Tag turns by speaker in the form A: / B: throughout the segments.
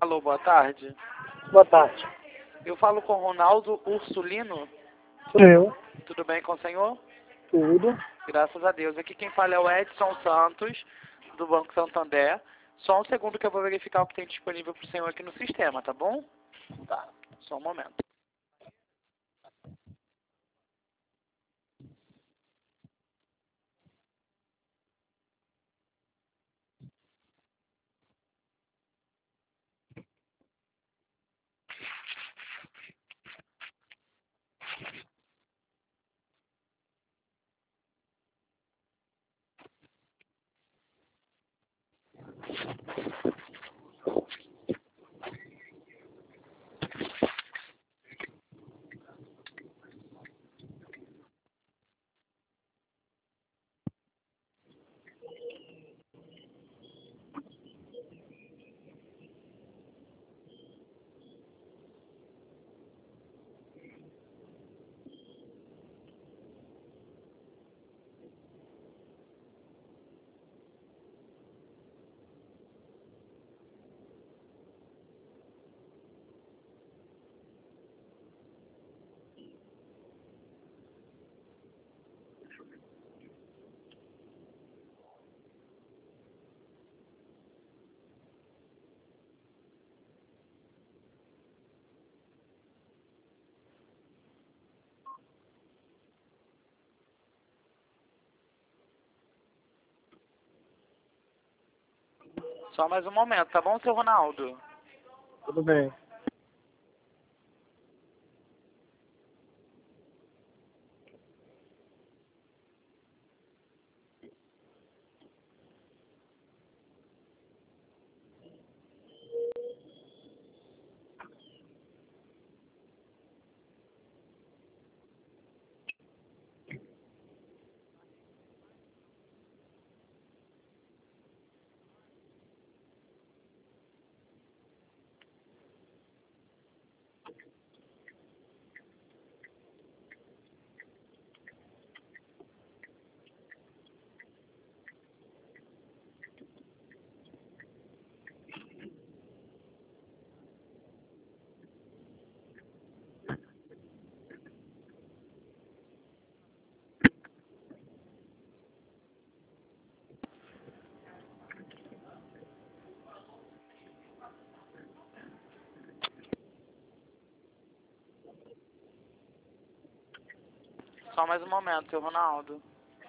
A: Alô, boa tarde.
B: Boa tarde.
A: Eu falo com Ronaldo Ursulino.
B: Sou eu.
A: Tudo bem com o senhor?
B: Tudo.
A: Graças a Deus. Aqui quem fala é o Edson Santos, do Banco Santander. Só um segundo que eu vou verificar o que tem disponível para o senhor aqui no sistema, tá bom?
B: Tá.
A: Só um momento. Só mais um momento, tá bom, seu Ronaldo?
B: Tudo bem.
A: Só mais um momento, seu Ronaldo.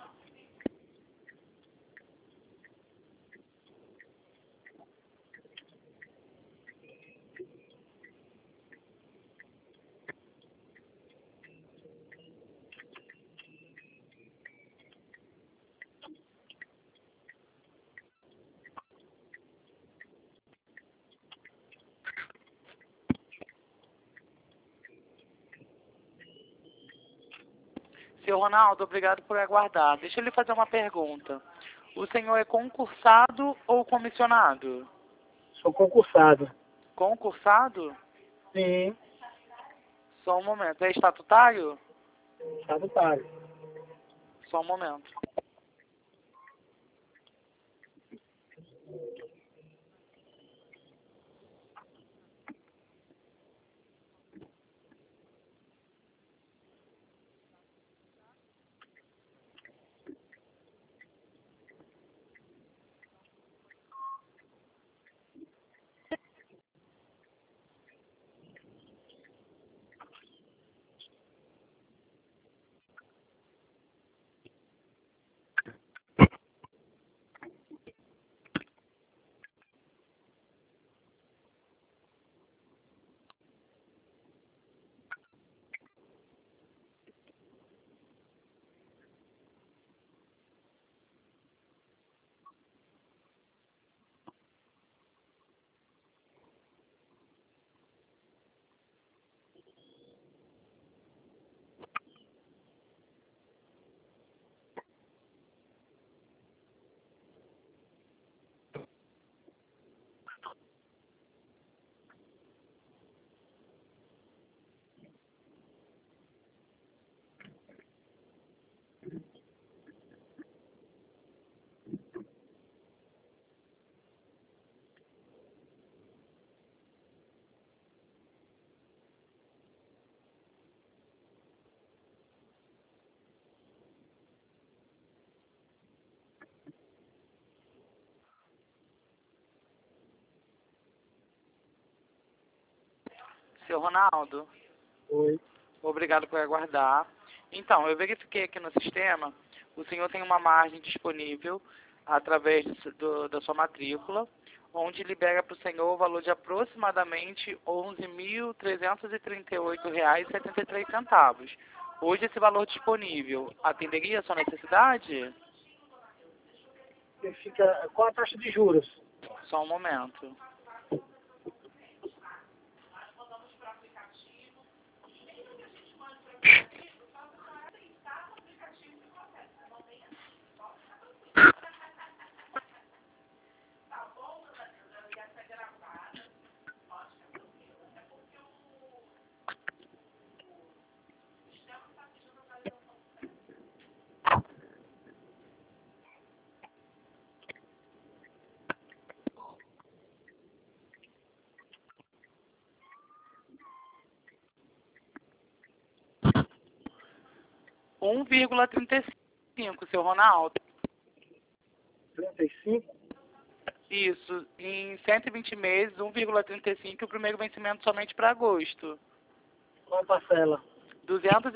A: Seu Ronaldo, obrigado por aguardar. Deixa eu lhe fazer uma pergunta. O senhor é concursado ou comissionado?
B: Sou concursado.
A: Concursado?
B: Sim.
A: Só um momento. É estatutário?
B: Estatutário.
A: Só um momento. Seu Ronaldo,
B: Oi.
A: obrigado por aguardar. Então, eu verifiquei aqui no sistema, o senhor tem uma margem disponível através da sua matrícula, onde libera para o senhor o valor de aproximadamente R$ 11.338,73. Hoje esse valor disponível atenderia a sua necessidade?
B: Qual a taxa de juros?
A: Só um momento. R$ 1,35, seu Ronaldo.
B: 35?
A: Isso, em 120 meses, 1,35 e o primeiro vencimento somente para agosto.
B: Qual a parcela?
A: R$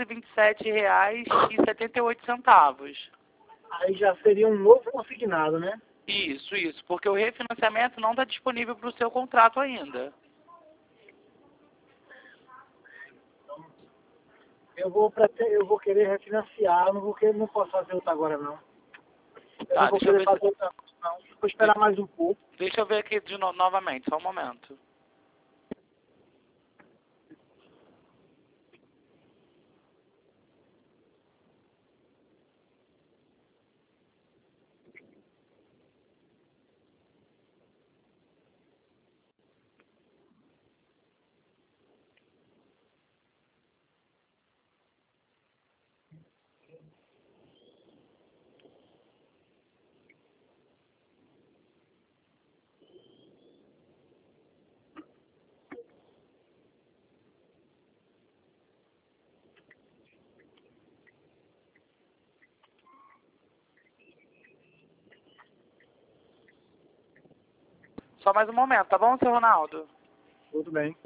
A: 227,78.
B: Aí já seria um novo consignado, né?
A: Isso, porque o refinanciamento não está disponível para o seu contrato ainda.
B: Eu vou querer refinanciar, não posso fazer outra agora não. Eu
A: Tá,
B: não vou
A: deixa eu
B: querer
A: ver
B: fazer outra não. Vou esperar mais um pouco.
A: Deixa eu ver aqui novamente, só um momento. Só mais um momento, tá bom, seu Ronaldo?
B: Tudo bem.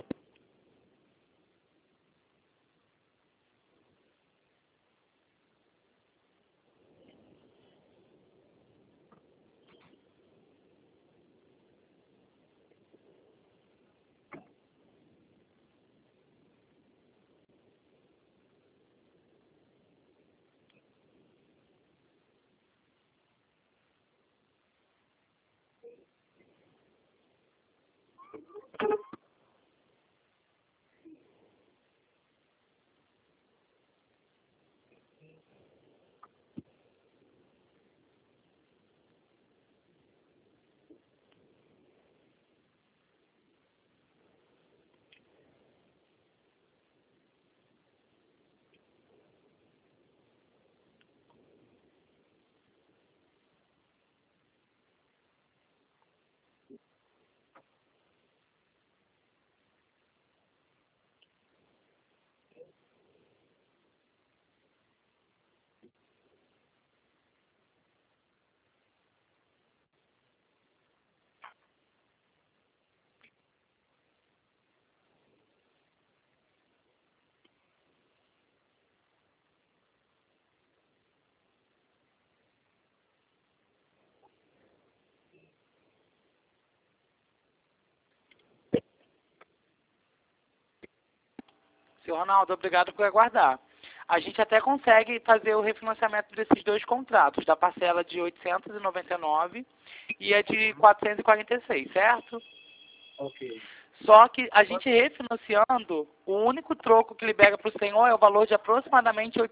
A: Seu Ronaldo, obrigado por aguardar. A gente até consegue fazer o refinanciamento desses dois contratos, da parcela de 899 e a de 446, certo?
B: Ok.
A: Só que a gente refinanciando, o único troco que libera para o senhor é o valor de aproximadamente R$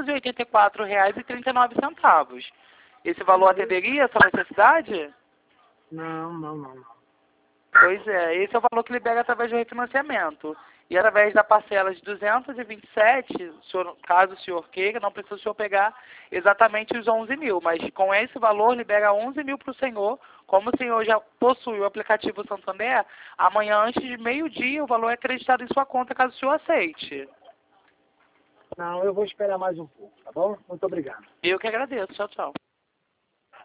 A: 884,39. Esse valor atenderia a sua necessidade?
B: Não.
A: Pois é, esse é o valor que libera através do refinanciamento. E através da parcela de 227, caso o senhor queira, não precisa o senhor pegar exatamente os 11 mil, mas com esse valor libera 11 mil para o senhor. Como o senhor já possui o aplicativo Santander, amanhã antes de meio-dia o valor é acreditado em sua conta, caso o senhor aceite.
B: Não, eu vou esperar mais um pouco, tá bom? Muito obrigado.
A: Eu que agradeço. Tchau, tchau.